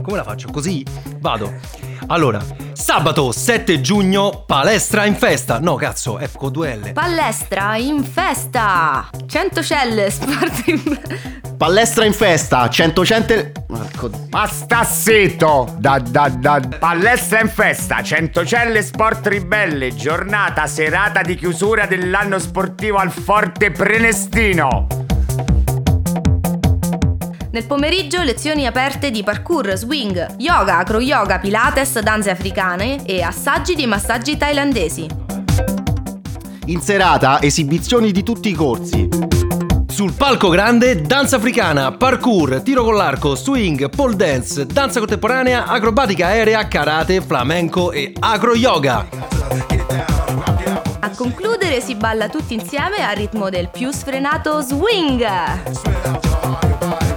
come la faccio? Così? Vado. Allora, sabato 7 giugno, palestra in festa. No, cazzo, è con 2L. Palestra in festa. 100 celle, sport in... Palestra in festa, 100 cente... Marco... Basta zitto! Palestra in festa, 100 celle sport ribelle, giornata, serata di chiusura dell'anno sportivo al Forte Prenestino. Nel pomeriggio lezioni aperte di parkour, swing, yoga, acro yoga, pilates, danze africane e assaggi di massaggi thailandesi. In serata, esibizioni di tutti i corsi. Sul palco grande, danza africana, parkour, tiro con l'arco, swing, pole dance, danza contemporanea, acrobatica aerea, karate, flamenco e acro yoga. A concludere si balla tutti insieme al ritmo del più sfrenato swing.